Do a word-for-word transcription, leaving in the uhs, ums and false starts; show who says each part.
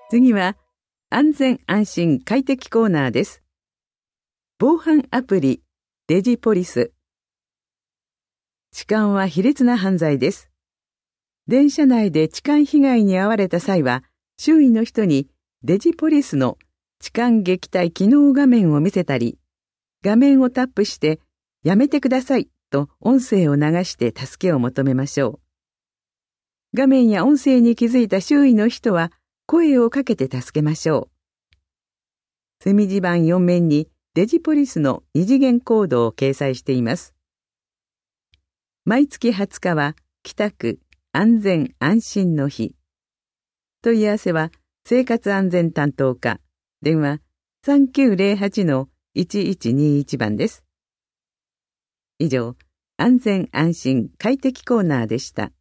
Speaker 1: 次は安全安心快適コーナーです。防犯アプリデジポリス。痴漢は卑劣な犯罪です。電車内で痴漢被害に遭われた際は、周囲の人にデジポリスの痴漢撃退機能画面を見せたり、画面をタップしてやめてくださいと音声を流して助けを求めましょう。画面や音声に気づいた周囲の人は声をかけて助けましょう。墨地板よん面にデジポリスの二次元コードを掲載しています。毎月はつかは北区安全安心の日。問い合わせは生活安全担当課、電話 さんきゅうゼロはちのいちいちにいち 番です。以上、安全安心快適コーナーでした。